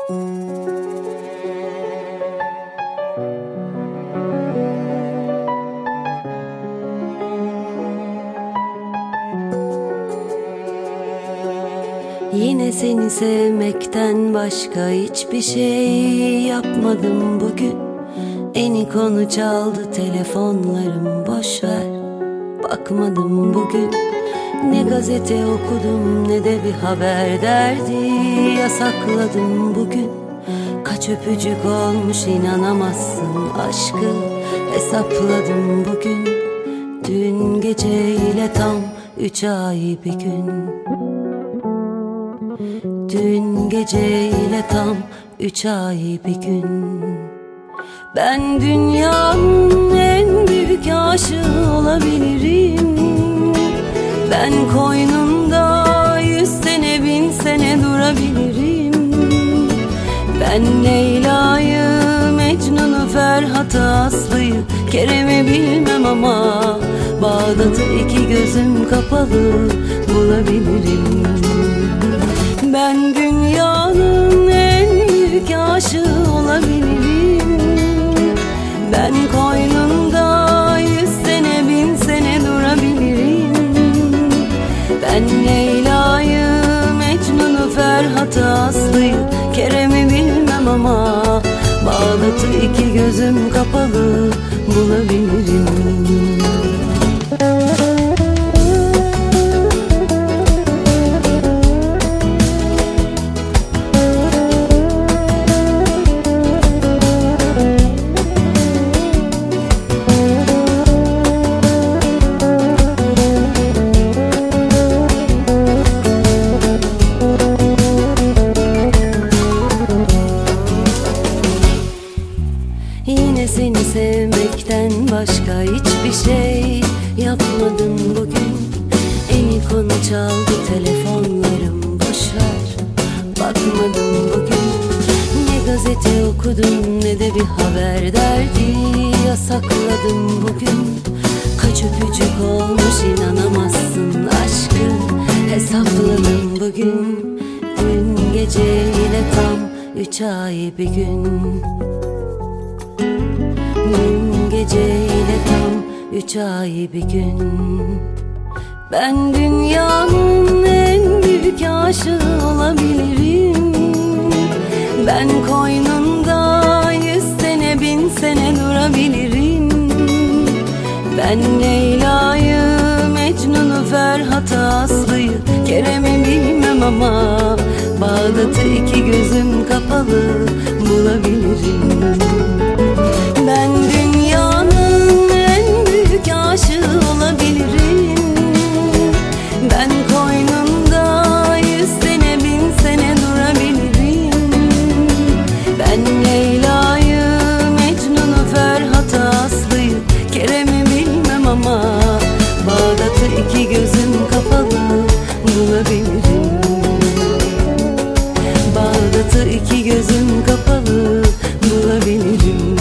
Yine seni sevmekten başka hiçbir şey yapmadım bugün. Eni konu çaldı telefonlarım, boşver, bakmadım bugün. Ne gazete okudum ne de bir haber derdi yasakladım bugün. Kaç öpücük olmuş inanamazsın, aşkı hesapladım bugün. Dün geceyle tam 3 ay bir gün. Dün geceyle tam 3 ay bir gün. Ben dünyanın en büyük aşığı olabilirim. Ben koynunda 100 sene 1000 sene durabilirim. Ben Leyla'yı, Mecnun'u, Ferhat'ı, Aslı'yı, Kerem'i bilmem ama Bağdat'ı iki gözüm kapalı bulabilirim. Ben dünyanın en büyük aşığı olabilirim. Ben koynunda 100 sene 1000 sene durabilirim. Ben Leyla'yı, Mecnun'u, Ferhat'ı, Aslı'yı, Kerem'i bilmem ama Bağdat'ı iki gözüm kapalı bulabilirim. Yine seni sevmekten başka hiçbir şey yapmadım bugün. Eni konu çaldı telefonlarım, boşver, bakmadım bugün. Ne gazete okudum ne de bir haber derdi yasakladım bugün. Kaç öpücük olmuş inanamazsın, aşkı hesapladım bugün. Dün geceyle tam 3 ay bir gün. Dün geceyle tam 3 ay bir gün. Ben dünyanın en büyük aşığı olabilirim. Ben koynunda 100 sene 1000 sene durabilirim. Ben Leyla'yı, Mecnun'u, Ferhat'ı, Aslı'yı, Kerem'i bilmem ama Bağdat'ı iki gözüm kapalı bulabilirim. Ben dünyanın en büyük aşığı olabilirim. Ben koynunda 100 sene 1000 sene durabilirim. Ben Leyla'yı, Mecnun'u, Ferhat'ı, Aslı'yı, Kerem'i bilmem ama Bağdat'ı iki gözüm kapalı bulabilirim. Bağdat'ı iki gözüm kapalı bulabilirim.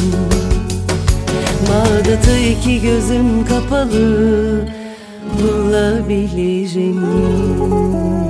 Bağdat'ı iki gözüm kapalı bulabilirim.